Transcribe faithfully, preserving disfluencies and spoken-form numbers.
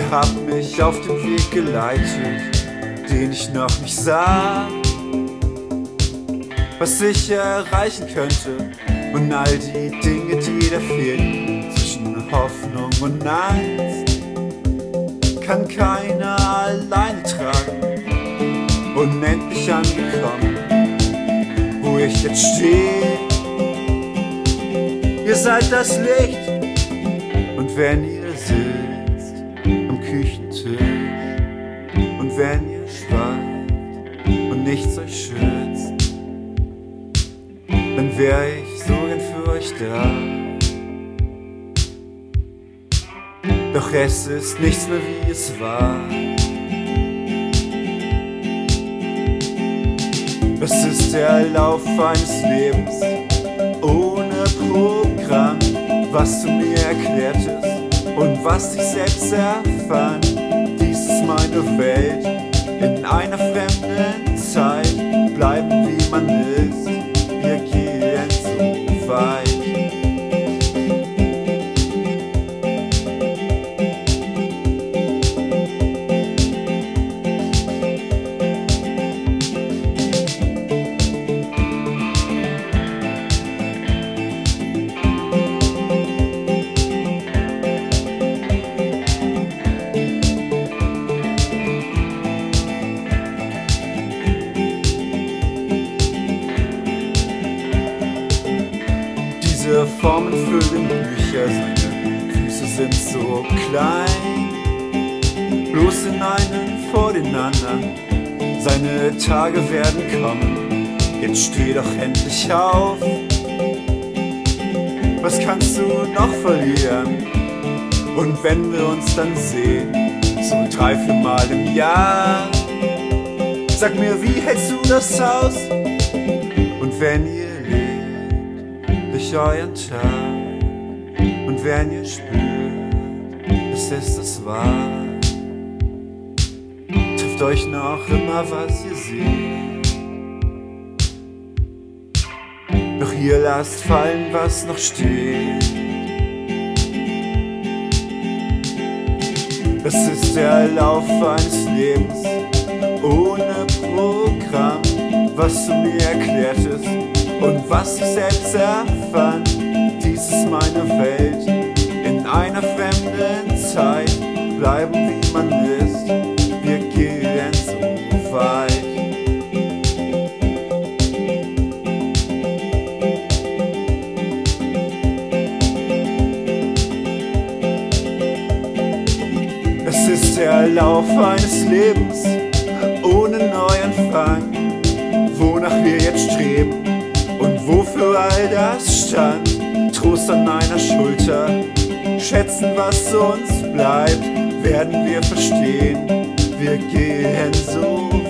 Ihr habt mich auf den Weg geleitet, den ich noch nicht sah, was ich erreichen könnte und all die Dinge, die da fehlen zwischen Hoffnung und Angst, kann keiner alleine tragen. Unendlich angekommen, wo ich jetzt stehe. Ihr seid das Licht, und wenn ihr sitzt am Küchentisch und wenn ihr schweigt und nichts euch schützt, dann wär ich so gern für euch da. Doch es ist nichts mehr wie es war. Es ist der Lauf eines Lebens ohne Programm, was du mir erklärtest und was ich selbst erfand. Dies ist meine Welt in einer fremden Zeit. Bleiben wie man ist, wir gehen so weit. Diese Formen füllen Bücher, seine Füße sind so klein, bloß in einen vor den anderen. Seine Tage werden kommen, jetzt steh doch endlich auf. Was kannst du noch verlieren? Und wenn wir uns dann sehen, so drei, vier Mal im Jahr, sag mir, wie hältst du das aus? Und wenn ihr durch euren Tag und wenn ihr spürt, es ist es wahr, trifft euch noch immer, was ihr seht. Doch ihr lasst fallen, was noch steht. Es ist der Lauf eines Lebens ohne Programm, was du mir erklärtest und was ich selbst erfand. Dies ist meine Welt in einer fremden Zeit. Bleiben wie man ist, wir gehen so weit. Es ist der Lauf eines Lebens ohne Neuanfang, wonach wir jetzt streben und wofür all das stand. Trost an meiner Schulter, schätzen, was uns bleibt, werden wir verstehen, wir gehen so